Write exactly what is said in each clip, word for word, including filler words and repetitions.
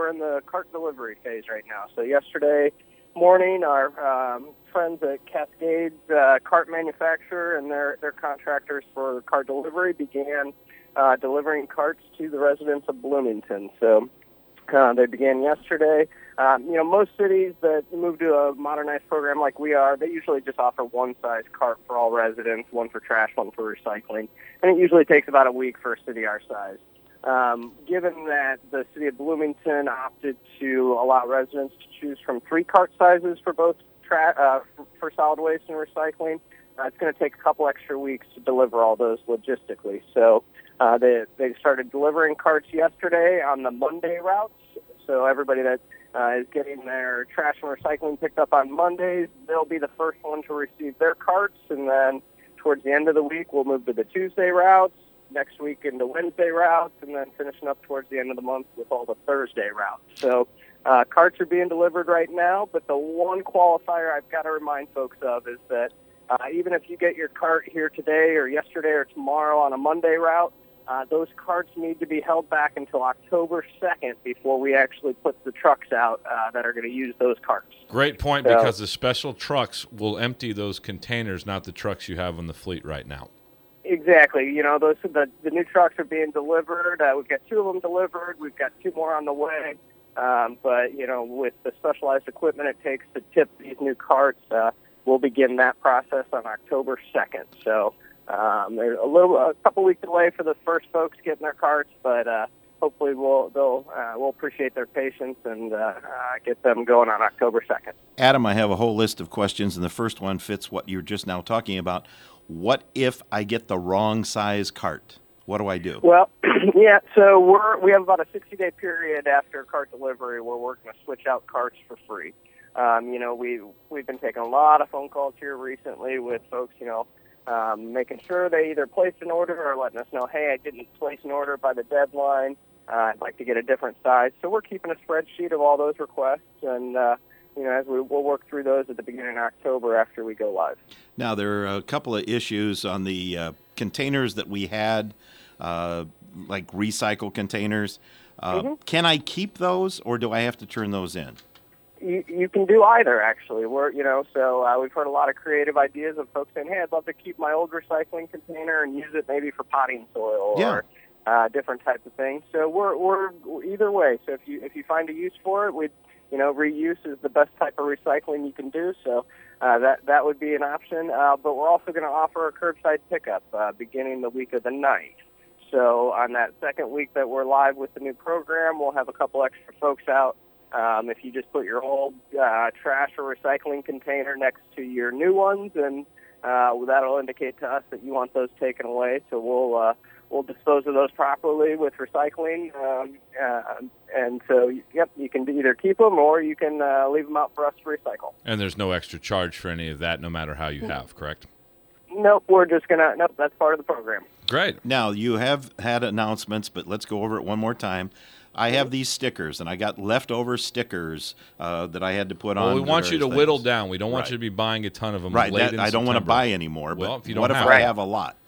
we're in the cart delivery phase right now. So yesterday morning, our um, friends at Cascade uh, Cart Manufacturer and their, their contractors for cart delivery began uh, delivering carts to the residents of Bloomington. So uh, they began yesterday. Um, you know, most cities that move to a modernized program like we are, they usually just offer one size cart for all residents, one for trash, one for recycling. And it usually takes about a week for a city our size. Um, given that the city of Bloomington opted to allow residents to choose from three cart sizes for both tra- uh, for solid waste and recycling, uh, it's going to take a couple extra weeks to deliver all those logistically. So uh, they, they started delivering carts yesterday on the Monday routes. So everybody that uh, is getting their trash and recycling picked up on Mondays, they'll be the first one to receive their carts. And then towards the end of the week, we'll move to the Tuesday routes, next week into Wednesday routes, and then finishing up towards the end of the month with all the Thursday routes. So uh, carts are being delivered right now, but the one qualifier I've got to remind folks of is that uh, even if you get your cart here today or yesterday or tomorrow on a Monday route, Uh, those carts need to be held back until October second before we actually put the trucks out uh, that are going to use those carts. Great point, so, because the special trucks will empty those containers, not the trucks you have on the fleet right now. Exactly. You know, those the, the new trucks are being delivered. Uh, we've got two of them delivered. We've got two more on the way. Um, but, you know, with the specialized equipment it takes to tip these new carts, uh, we'll begin that process on October second. So Um, there's a little, a couple week delay for the first folks getting their carts, but uh, hopefully we'll they'll uh, we'll appreciate their patience and uh, uh, get them going on October second. Adam, I have a whole list of questions, and the first one fits what you're just now talking about. What if I get the wrong size cart? What do I do? Well, yeah, so we're we have about a sixty day period after cart delivery where we're going to switch out carts for free. Um, you know, we we've been taking a lot of phone calls here recently with folks, you know. Um, making sure they either placed an order or letting us know, hey, I didn't place an order by the deadline. Uh, I'd like to get a different size. So we're keeping a spreadsheet of all those requests, and uh, you know, as we, we'll work through those at the beginning of October after we go live. Now, there are a couple of issues on the uh, containers that we had, uh, like recycle containers. Uh, mm-hmm. Can I keep those, or do I have to turn those in? You, you can do either, actually. We're, you know, so uh, we've heard a lot of creative ideas of folks saying, hey, I'd love to keep my old recycling container and use it maybe for potting soil yeah. or uh, different types of things. So we're we're either way. So if you if you find a use for it, we, you know, reuse is the best type of recycling you can do. So uh, that that would be an option. Uh, but we're also going to offer a curbside pickup uh, beginning the week of the ninth. So on that second week that we're live with the new program, we'll have a couple extra folks out. Um, if you just put your old uh, trash or recycling container next to your new ones, and uh, that'll indicate to us that you want those taken away. So we'll uh, we'll dispose of those properly with recycling. Um, uh, and so, yep, you can either keep them or you can uh, leave them out for us to recycle. And there's no extra charge for any of that, no matter how you have, correct? Nope, we're just gonna. Nope, that's part of the program. Great. Now, you have had announcements, but let's go over it one more time. I have these stickers, and I got leftover stickers uh, that I had to put well, on. we want you to things. whittle down. We don't want right. you to be buying a ton of them. Right. Late That, in I don't want to September. buy anymore. But well, if you don't what if have I them. have a lot?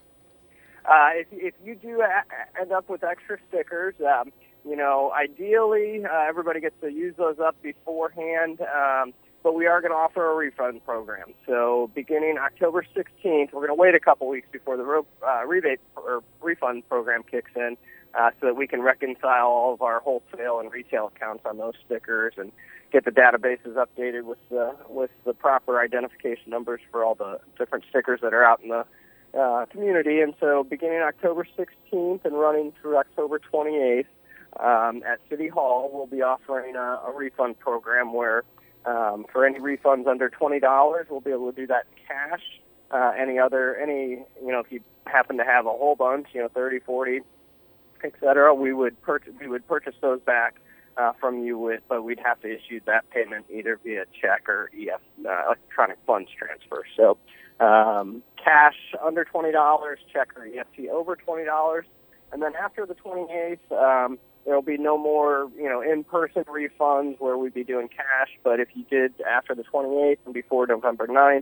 Uh, if, if you do a- end up with extra stickers, um, you know, ideally uh, everybody gets to use those up beforehand. Um, but we are going to offer a refund program. So beginning October sixteenth, we're going to wait a couple weeks before the ro- uh, rebate or refund program kicks in uh, so that we can reconcile all of our wholesale and retail accounts on those stickers and get the databases updated with the, with the proper identification numbers for all the different stickers that are out in the uh, community. And so beginning October sixteenth and running through October twenty-eighth um, at City Hall, we'll be offering a, a refund program where Um, for any refunds under twenty dollars, we'll be able to do that in cash. Uh, any other, any, you know, if you happen to have a whole bunch, you know, thirty, forty, et cetera, we would purchase, we would purchase those back uh, from you with, but we'd have to issue that payment either via check or E F, uh, electronic funds transfer. So um, cash under twenty dollars, check or E F T over twenty dollars. And then after the twenty-eighth, um, there will be no more, you know, in-person refunds where we'd be doing cash. But if you did after the twenty-eighth and before November ninth,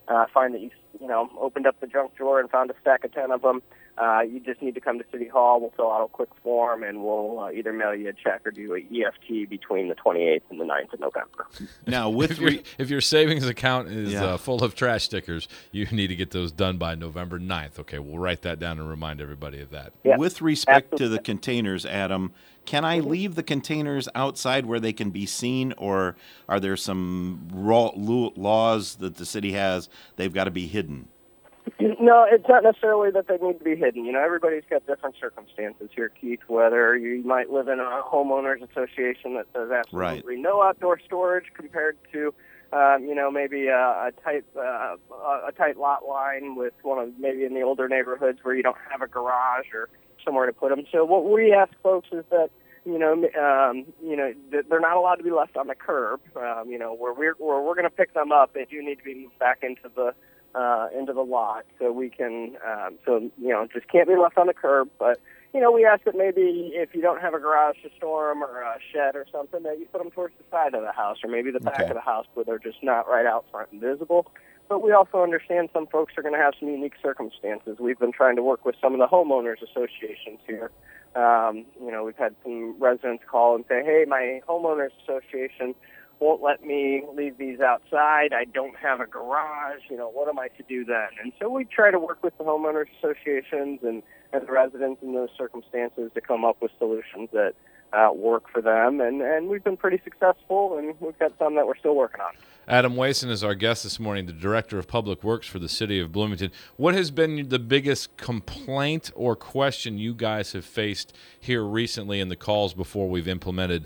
uh, find that you, you know, opened up the junk drawer and found a stack of ten of them, uh, you just need to come to City Hall. We'll fill out a quick form, and we'll uh, either mail you a check or do a E F T between the twenty-eighth and the ninth of November. Now, with if, your, re- if your savings account is Yeah. uh, full of trash stickers, you need to get those done by November ninth. Okay, we'll write that down and remind everybody of that. Yeah, with respect to absolutely. the containers, Adam, can I leave the containers outside where they can be seen, or are there some raw lo- laws that the city has they've got to be hidden? No, it's not necessarily that they need to be hidden. You know, everybody's got different circumstances here, Keith, whether you might live in a homeowners association that says absolutely Right. no outdoor storage compared to, um, you know, maybe a, a tight uh, a tight lot line with one of maybe in the older neighborhoods where you don't have a garage or somewhere to put them. So what we ask folks is that, you know, um, you know, they're not allowed to be left on the curb. Um, you know, where we're where we're going to pick them up, they do need to be moved back into the uh, into the lot, so we can, um, so you know, just can't be left on the curb. But you know, we ask that maybe if you don't have a garage to store them or a shed or something, that you put them towards the side of the house or maybe the back Okay. of the house where they're just not right out front and visible. But we also understand some folks are going to have some unique circumstances. We've been trying to work with some of the homeowners associations here. Um, you know, we've had some residents call and say, hey, my homeowners association won't let me leave these outside. I don't have a garage. You know, what am I to do then? And so we try to work with the homeowners associations and, and the residents in those circumstances to come up with solutions that uh, work for them. And, and we've been pretty successful, and we've got some that we're still working on. Adam Wason is our guest this morning, the Director of Public Works for the City of Bloomington. What has been the biggest complaint or question you guys have faced here recently in the calls before we've implemented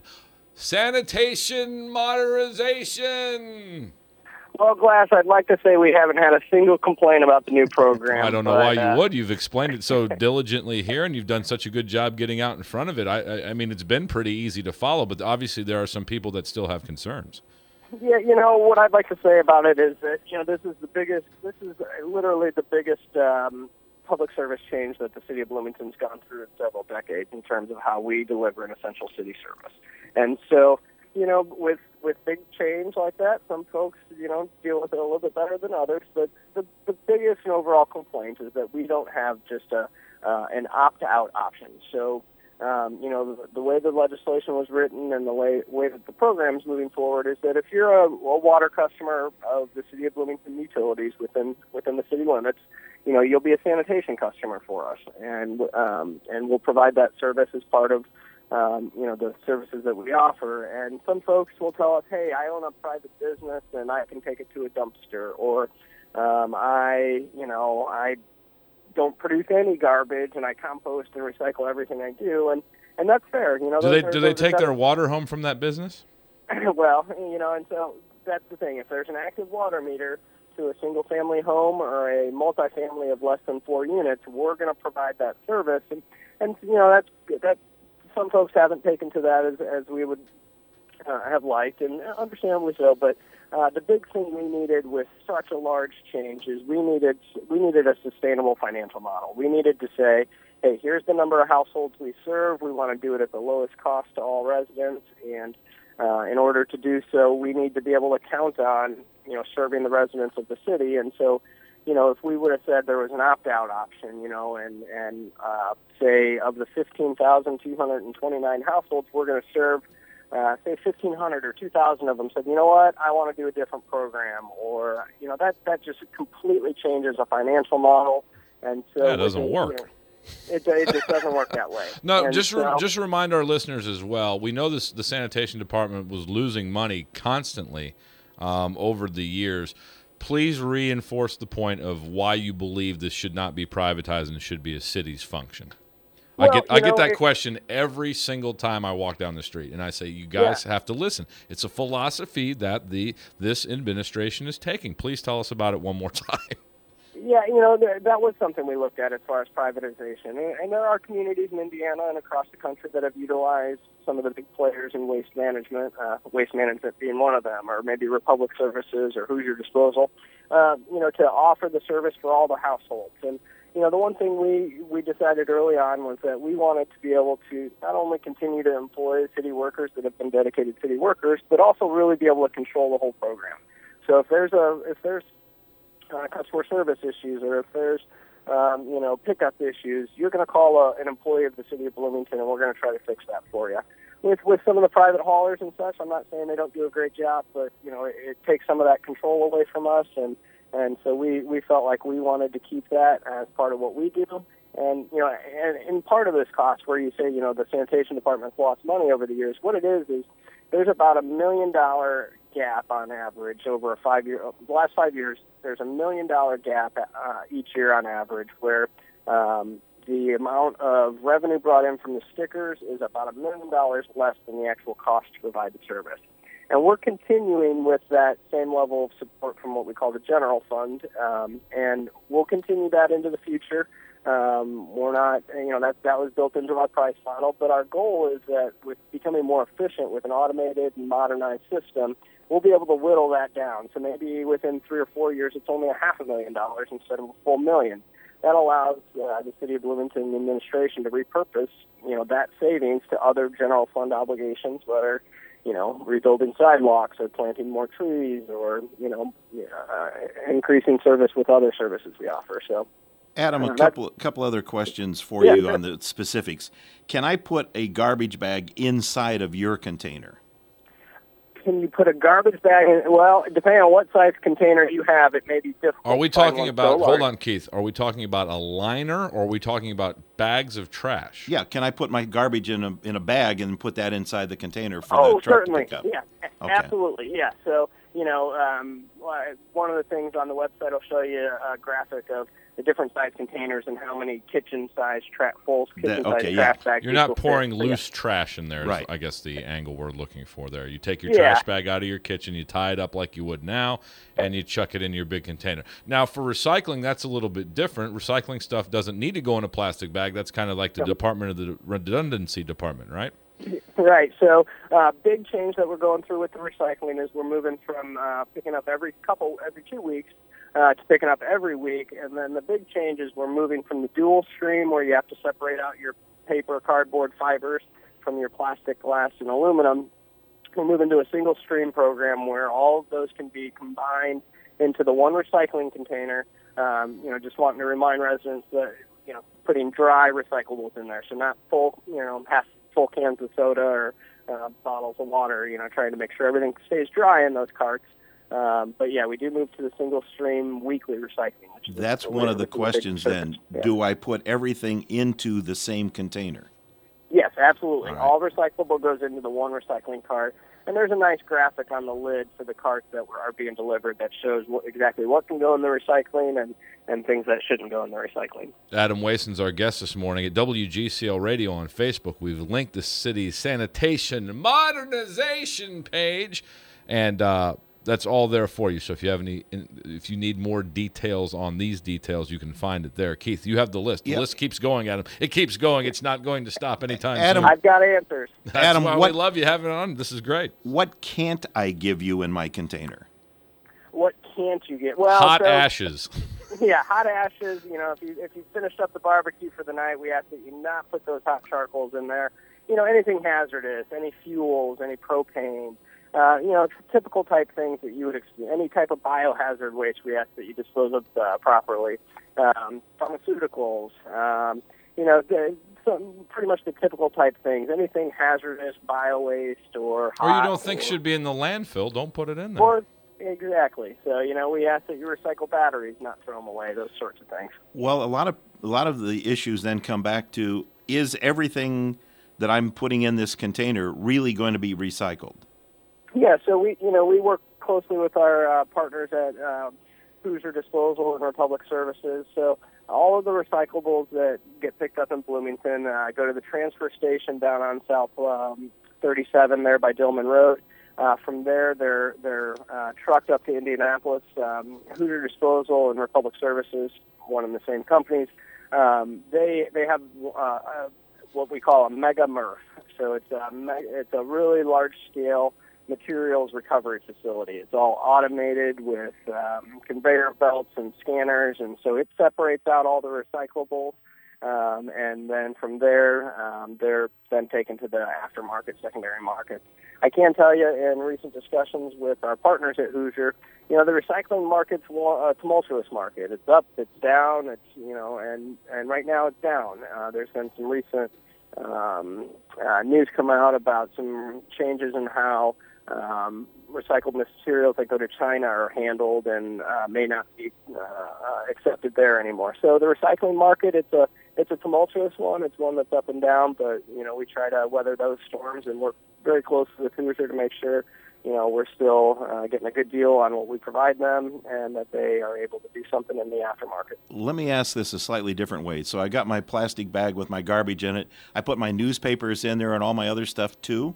sanitation modernization? Well, Glass, I'd like to say we haven't had a single complaint about the new program. I don't know but, why you uh, would. You've explained it so diligently here, and you've done such a good job getting out in front of it. I, I, I mean, it's been pretty easy to follow, but obviously there are some people that still have concerns. Yeah, you know, what I'd like to say about it is that, you know, this is the biggest, this is literally the biggest um, public service change that the city of Bloomington's gone through in several decades in terms of how we deliver an essential city service. And so, you know, with with big change like that, some folks, you know, deal with it a little bit better than others. But the, the biggest and overall complaint is that we don't have just a uh, an opt-out option. So, Um, you know, the, the way the legislation was written and the way, way that the program is moving forward is that if you're a, a water customer of the City of Bloomington utilities within within the city limits, you know, you'll be a sanitation customer for us, and um, and we'll provide that service as part of, um, you know, the services that we offer. And some folks will tell us, hey, I own a private business and I can take it to a dumpster, or um, I, you know, I don't produce any garbage, and I compost and recycle everything I do, and, and that's fair. You know, Do they those are- do they those are take their def- water home from that business? well, you know, and so that's the thing. If there's an active water meter to a single-family home or a multifamily of less than four units, we're going to provide that service, and and you know that's that. Some folks haven't taken to that as as we would uh, have liked, and understandably so, but. Uh, the big thing we needed with such a large change is we needed we needed a sustainable financial model. We needed to say, hey, here's the number of households we serve. We want to do it at the lowest cost to all residents, and uh, in order to do so, we need to be able to count on, you know, serving the residents of the city. And so, you know, if we would have said there was an opt-out option, you know, and and uh, say of the fifteen thousand two hundred twenty-nine households we're going to serve, Uh, say fifteen hundred or two thousand of them said, you know what, I want to do a different program, or, you know, that, that just completely changes a financial model. And so That doesn't it, work. You know, it, it just doesn't work that way. No, And just re- so- just remind our listeners as well. We know this the sanitation department was losing money constantly um, over the years. Please reinforce the point of why you believe this should not be privatized and should be a city's function. Well, I get I you get know, that it- question every single time I walk down the street, and I say, "You guys Yeah. have to listen. It's a philosophy that the this administration is taking. Please tell us about it one more time." Yeah, you know, th- that was something we looked at as far as privatization. And, and there are communities in Indiana and across the country that have utilized some of the big players in waste management, uh, waste management being one of them, or maybe Republic Services or Hoosier Disposal, uh, you know, to offer the service for all the households. And, you know, the one thing we, we decided early on was that we wanted to be able to not only continue to employ city workers that have been dedicated city workers, but also really be able to control the whole program. So if there's a, if there's uh, customer service issues, or if there's um, you know pickup issues, you're going to call a, an employee of the city of Bloomington, and we're going to try to fix that for you. With with some of the private haulers and such, I'm not saying they don't do a great job, but you know it, it takes some of that control away from us, and and so we we felt like we wanted to keep that as part of what we do. And you know, and, and part of this cost, where you say you know the sanitation department's lost money over the years, what it is is there's about a million dollar gap on average over a five year. The last five years, there's a million dollar gap uh, each year on average, where um, the amount of revenue brought in from the stickers is about a million dollars less than the actual cost to provide the service. And we're continuing with that same level of support from what we call the general fund, um, and we'll continue that into the future. Um, we're not, you know, that that was built into our price model, but our goal is that with becoming more efficient with an automated and modernized system, we'll be able to whittle that down. So maybe within three or four years, it's only a half a million dollars instead of a full million. That allows uh, the City of Bloomington administration to repurpose, you know, that savings to other general fund obligations, whether, you know, rebuilding sidewalks or planting more trees or, you know, uh, increasing service with other services we offer. So, Adam, a uh, couple couple other questions for yeah, you sure. on the specifics. Can I put a garbage bag inside of your container? Can you put a garbage bag in? Well, depending on what size container you have, it may be difficult. Are we to find talking one about, so hold large. on, Keith, are we talking about a liner or are we talking about bags of trash? Yeah, can I put my garbage in a in a bag and put that inside the container for Oh, the truck certainly. to pick up? Yeah, a- Okay. absolutely. Yeah. So, you know, um, uh, one of the things on the website, I'll show you a graphic of the different size containers and how many kitchen-sized, tra- full kitchen-sized okay, yeah. trash bags. You're each not will fit. pouring So, loose trash in there, is, Right. I guess the angle we're looking for there. You take your Yeah. trash bag out of your kitchen, you tie it up like you would now, and you chuck it in your big container. Now, for recycling, that's a little bit different. Recycling stuff doesn't need to go in a plastic bag. That's kind of like the Yep. Department of the Redundancy Department, right? Yeah. Right. So, uh, big change that we're going through with the recycling is we're moving from uh, picking up every couple, every two weeks uh, to picking up every week. And then the big change is we're moving from the dual stream, where you have to separate out your paper, cardboard, fibers from your plastic, glass, and aluminum. We're moving to a single stream program where all of those can be combined into the one recycling container. Um, you know, just wanting to remind residents that, you know, putting dry recyclables in there, so not full, you know, half full cans of soda or uh, bottles of water, you know, trying to make sure everything stays dry in those carts. Um, but, yeah, we do move to the single-stream weekly recycling. Which is That's the one way- of the which is a big questions then. difference. Yeah. Do I put everything into the same container? Yes, absolutely. All right. All recyclable goes into the one recycling cart. And there's a nice graphic on the lid for the carts that were, are being delivered that shows what, exactly what can go in the recycling and, and things that shouldn't go in the recycling. Adam Wason's our guest this morning at W G C L Radio on Facebook. We've linked the city's sanitation modernization page, and uh, that's all there for you. So if you have any, if you need more details on these details, you can find it there. Keith, you have the list. The Yep. list keeps going, Adam. It keeps going. It's not going to stop anytime Adam- soon. I've got answers. That's Adam, why what- we love you having it on. This is great. What can't I give you in my container? What can't you get? Well, Hot so, ashes. Yeah, hot ashes. You know, if you if you finished up the barbecue for the night, we ask that you not put those hot charcoals in there. You know, anything hazardous, any fuels, any propane. Uh, you know, typical type things that you would experience. Any type of biohazard waste, we ask that you dispose of uh, properly. Um, pharmaceuticals. Um, you know, the, some pretty much the typical type things. Anything hazardous, bio waste, or Or you hot, don't think or, should be in the landfill, don't put it in there. Or exactly. So you know, we ask that you recycle batteries, not throw them away. Those sorts of things. Well, a lot of a lot of the issues then come back to, is everything that I'm putting in this container really going to be recycled? Yeah, so we, you know, we work closely with our uh, partners at uh, Hoosier Disposal and Republic Services. So all of the recyclables that get picked up in Bloomington uh, go to the transfer station down on South um, thirty-seven there by Dillman Road. Uh, from there, they're they're uh, trucked up to Indianapolis. Um, Hoosier Disposal and Republic Services, one and the same companies. Um, they they have uh, uh, what we call a mega M R F. So it's a me- it's a really large scale materials recovery facility. It's all automated with um, conveyor belts and scanners, and so it separates out all the recyclables. Um, and then from there, um, they're then taken to the aftermarket, secondary market. I can tell you in recent discussions with our partners at Hoosier, you know, the recycling market's a tumultuous market. It's up, it's down, it's, you know, and, and right now it's down. Uh, there's been some recent um, uh, news come out about some changes in how um, recycled materials that go to China are handled and uh, may not be uh, accepted there anymore. So the recycling market, it's a it's a tumultuous one. It's one that's up and down, but you know we try to weather those storms and work very closely with Hoosier to make sure you know we're still uh, getting a good deal on what we provide them and that they are able to do something in the aftermarket. Let me ask this a slightly different way. So I got my plastic bag with my garbage in it. I put my newspapers in there and all my other stuff too.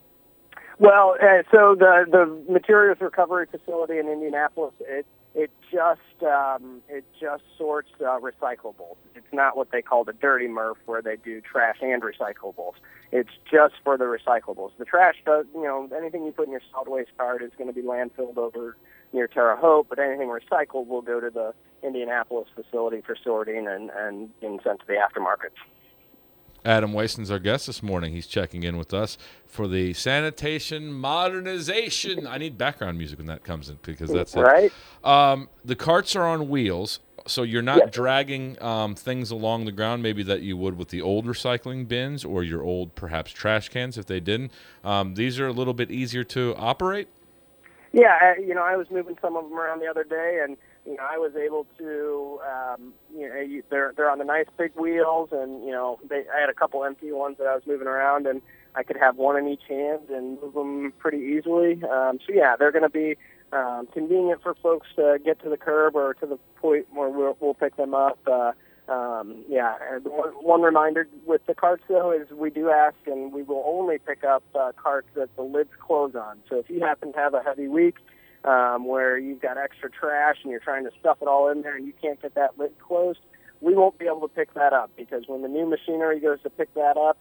Well, uh, so the the materials recovery facility in Indianapolis, it it just um, it just sorts uh, recyclables. It's not what they call the dirty M R F where they do trash and recyclables. It's just for the recyclables. The trash does, you know, anything you put in your solid waste cart is going to be landfilled over near Terre Haute, but anything recycled will go to the Indianapolis facility for sorting and and being sent to the aftermarket. Adam Wason's our guest this morning. He's checking in with us for the sanitation modernization. I need background music when that comes in because that's right. it. Um, the carts are on wheels, so you're not yes. dragging um, things along the ground maybe that you would with the old recycling bins or your old perhaps trash cans if they didn't. Um, these are a little bit easier to operate? Yeah, you know, I was moving some of them around the other day, and you know, I was able to, um, you know, you, they're they're on the nice big wheels, and you know, they, I had a couple empty ones that I was moving around, and I could have one in each hand and move them pretty easily. Um, so yeah, they're going to be um, convenient for folks to get to the curb or to the point where we'll, we'll pick them up. Uh, um, yeah, and one, one reminder with the carts though is we do ask, and we will only pick up uh, carts that the lids close on. So if you happen to have a heavy week, Um, where you've got extra trash and you're trying to stuff it all in there and you can't get that lid closed, we won't be able to pick that up because when the new machinery goes to pick that up,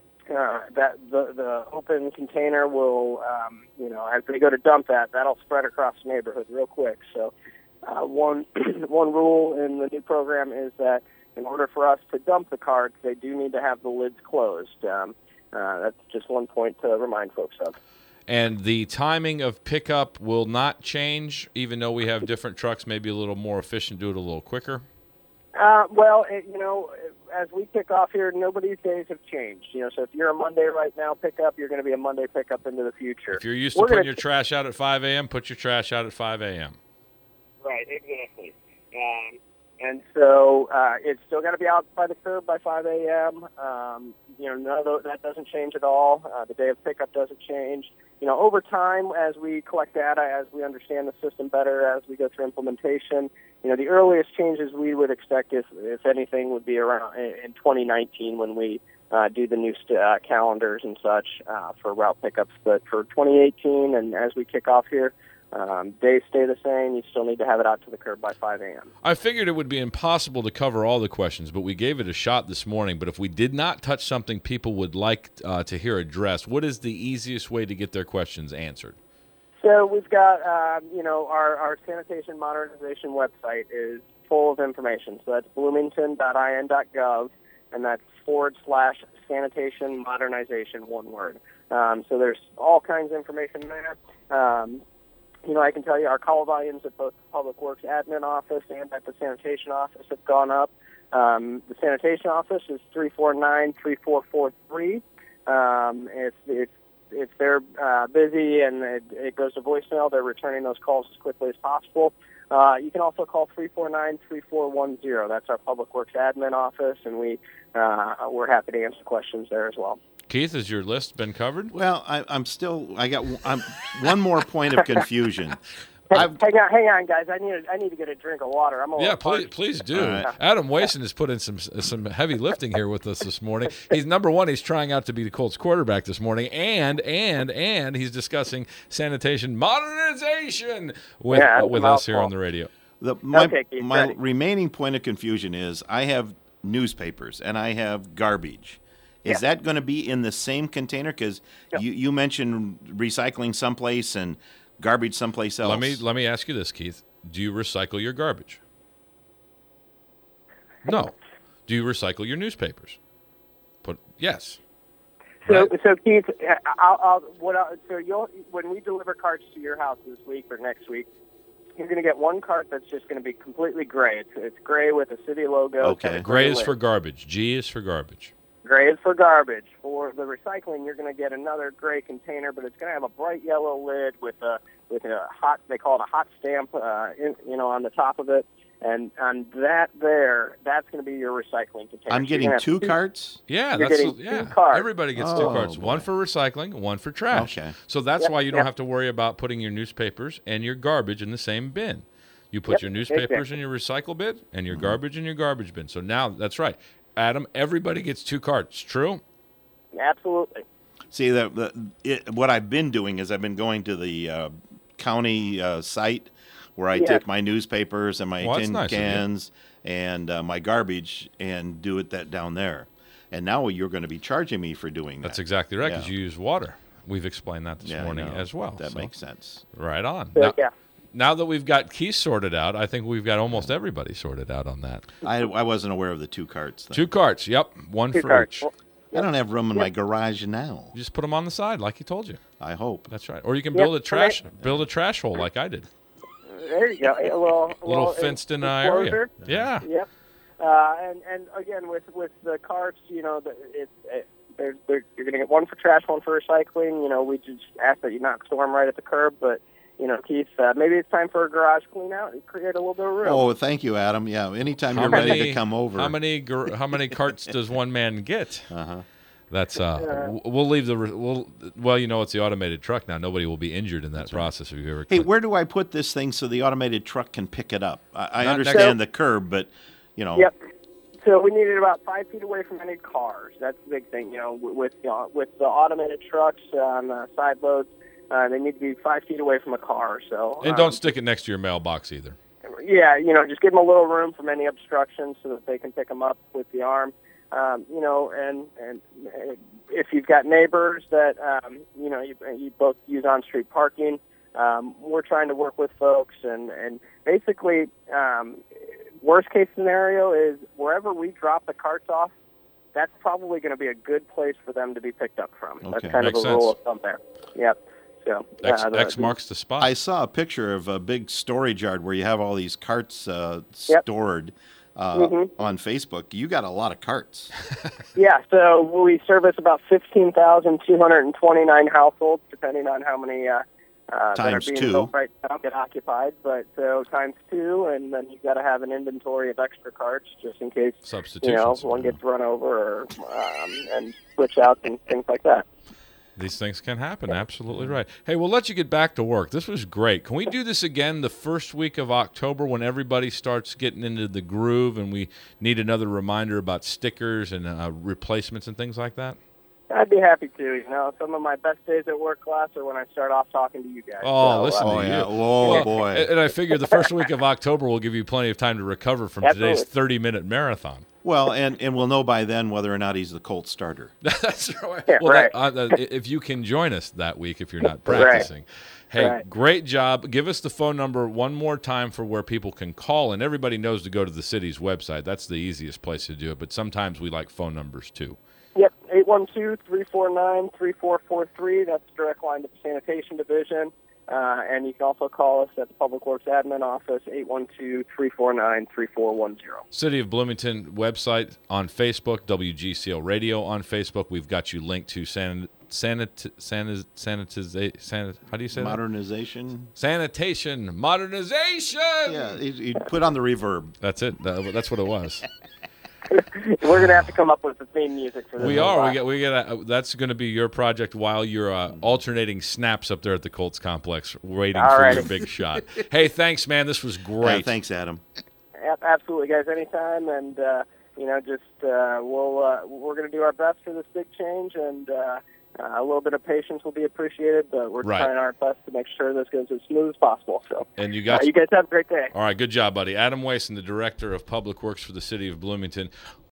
uh, that the the open container will, um, you know, as they go to dump that, that'll spread across the neighborhood real quick. So uh, one one rule in the new program is that in order for us to dump the carts, they do need to have the lids closed. Um, uh, that's just one point to remind folks of. And the timing of pickup will not change, even though we have different trucks, maybe a little more efficient, do it a little quicker? Uh, well, it, you know, as we kick off here, nobody's days have changed. You know, so if you're a Monday right now pickup, you're going to be a Monday pickup into the future. If you're used to We're putting gonna... your trash out at five a.m., put your trash out at five a.m. Right, exactly. Um, and so uh, it's still got to be out by the curb by five a.m. Um, you know, none of those, that doesn't change at all. Uh, the day of pickup doesn't change. You know, over time, as we collect data, as we understand the system better, as we go through implementation, you know, the earliest changes we would expect, if if anything, would be around in twenty nineteen when we uh, do the new st- uh, calendars and such uh, for route pickups. But for twenty eighteen, and as we kick off here, Um, days stay the same. You still need to have it out to the curb by five a.m. I figured it would be impossible to cover all the questions, but we gave it a shot this morning. But if we did not touch something people would like uh, to hear addressed, what is the easiest way to get their questions answered? So we've got, um, you know, our, our sanitation modernization website is full of information. So that's bloomington dot I N dot gov, and that's forward slash sanitation modernization, one word. Um, so there's all kinds of information there. Um, You know, I can tell you our call volumes at both the Public Works Admin Office and at the Sanitation Office have gone up. Um, the Sanitation Office is three four nine, three four four three. Um, if, if, if they're uh, busy and it, it goes to voicemail, they're returning those calls as quickly as possible. Uh, you can also call three four nine, three four one zero. That's our Public Works Admin Office, and we, uh, we're happy to answer questions there as well. Keith, has your list been covered? Well, I, I'm still. I got I'm, one more point of confusion. Hang, hang on, hang on, guys. I need a, I need to get a drink of water. I'm a yeah, please, please do. Right. Adam Wason has put in some some heavy lifting here with us this morning. He's number one. He's trying out to be the Colts quarterback this morning, and and and he's discussing sanitation modernization with yeah, uh, with us here on the radio. The, my okay, Keith, my ready. remaining point of confusion is I have newspapers and I have garbage. Is yeah. that going to be in the same container? Because yep. you, you mentioned recycling someplace and garbage someplace else. Let me let me ask you this, Keith. Do you recycle your garbage? No. Do you recycle your newspapers? Put yes. So, Right? so Keith, I'll, I'll, what I'll, so you'll when we deliver carts to your house this week or next week, you're going to get one cart that's just going to be completely gray. It's, it's gray with a city logo. Okay. kind of Gray is lid. for garbage. G is for garbage. Gray is for garbage. For the recycling, you're going to get another gray container, but it's going to have a bright yellow lid with a with a hot. They call it a hot stamp, uh, in, you know, on the top of it. And on that there, that's going to be your recycling container. I'm So getting you're gonna two have carts? Yeah, You're that's getting yeah. two carts. Everybody gets two Oh, carts. boy. One for recycling, one for trash. Okay. So that's Yep, why you don't yep. have to worry about putting your newspapers and your garbage in the same bin. You put Yep, your newspapers exactly. in your recycle bin and your garbage in your garbage bin. So now that's right. Adam, everybody gets two carts. True? Absolutely. See, the, the, it, what I've been doing is I've been going to the uh, county uh, site where I Yes. take my newspapers and my Well, that's tin nice of you. cans and uh, my garbage and do it that down there. And now you're going to be charging me for doing that. That's exactly right because Yeah. you use water. We've explained that this Yeah, I morning know. as well. That So, makes sense. right on. So, Now, yeah. now that we've got Keith sorted out, I think we've got almost everybody sorted out on that. I, I wasn't aware of the two carts. Thing. Two carts. Yep. One Two for carts. each. Well, I don't have room in my garage now. You just put them on the side like he told you. I hope. That's right. Or you can Yep, build a and trash build a trash hole like I did. There you go. A little, A little well, fenced in enclosure. area. Yeah. Yep. Uh, and and again with with the carts, you know, the, it's it, there's there, you're going to get one for trash, one for recycling. You know, we just ask that you not store them right at the curb, but you know, Keith, uh, maybe it's time for a garage clean out and create a little bit of room. Oh, thank you, Adam. Yeah, anytime How you're ready many- to come over. How many gar- how many carts does one man get? Uh-huh. That's uh w- we'll leave the re- we'll well you know it's the automated truck now. Nobody will be injured in that process if you ever Hey, click- where do I put this thing so the automated truck can pick it up? I, I Not understand next- the curb, but you know. Yep. So we need it about five feet away from any cars. That's the big thing, you know, with you know, with the automated trucks on uh, side loads. Uh, they need to be five feet away from a car. So and um, don't stick it next to your mailbox either. Yeah, you know, just give them a little room from any obstructions so that they can pick them up with the arm. Um, you know, and and uh, if you've got neighbors that um, you know you, you both use on-street parking, um, we're trying to work with folks, and and basically, um, worst case scenario is wherever we drop the carts off, that's probably going to be a good place for them to be picked up from. Okay. That's kind Makes of a rule sense. of thumb there. Yep. So X, uh, the- X marks the spot. I saw a picture of a big storage yard where you have all these carts uh, Yep. stored uh, Mhm. on Facebook. You got a lot of carts. Yeah, so we service about fifteen thousand two hundred twenty-nine households, depending on how many uh, uh, that are Times being two. built right now get occupied. But so times two, and then you've got to have an inventory of extra carts just in case you Substitutions. know one gets run over or um, and switch outs and things like that. These things can happen. Absolutely right. Hey, we'll let you get back to work. This was great. Can we do this again the first week of October when everybody starts getting into the groove and we need another reminder about stickers and uh, replacements and things like that? I'd be happy to. You know, some of my best days at work class are when I start off talking to you guys. Oh, So, listen uh, to Oh, you. yeah. Whoa, Well, boy. And and I figure the first week of October will give you plenty of time to recover from Absolutely. today's thirty-minute marathon. Well, and, and we'll know by then whether or not he's the Colt starter. That's right. Yeah, well, right. That, uh, if you can join us that week, if you're not Right. practicing. Hey, Right. great job. Give us the phone number one more time for where people can call. And everybody knows to go to the city's website. That's the easiest place to do it. But sometimes we like phone numbers too. Yep, eight one two, three four nine, three four four three. That's the direct line to the Sanitation Division. Uh, and you can also call us at the Public Works Admin Office, eight one two, three four nine, three four one zero. City of Bloomington website on Facebook, W G C L Radio on Facebook. We've got you linked to san, sanit, sanit, sanitiza, sanit, how do you say Modernization. that? Sanitation. Modernization. Yeah, you, you put on the reverb. That's it. That- That's what it was. We're going to have to come up with the theme music for this. We one. are. We got. We got. Uh, that's going to be your project while you're uh, alternating snaps up there at the Colts complex, waiting All for righty. your big shot. Hey, thanks, man. This was Yeah, great. thanks, Adam. Ab- Absolutely, guys. Anytime, and uh, you know, just uh, we'll uh, we're going to do our best for this big change, and uh, uh, a little bit of patience will be appreciated. But we're Right. trying our best to make sure this goes as smooth as possible. So, And you uh, got. you guys have a great day. All right. Good job, buddy. Adam Wason, the director of Public Works for the City of Bloomington.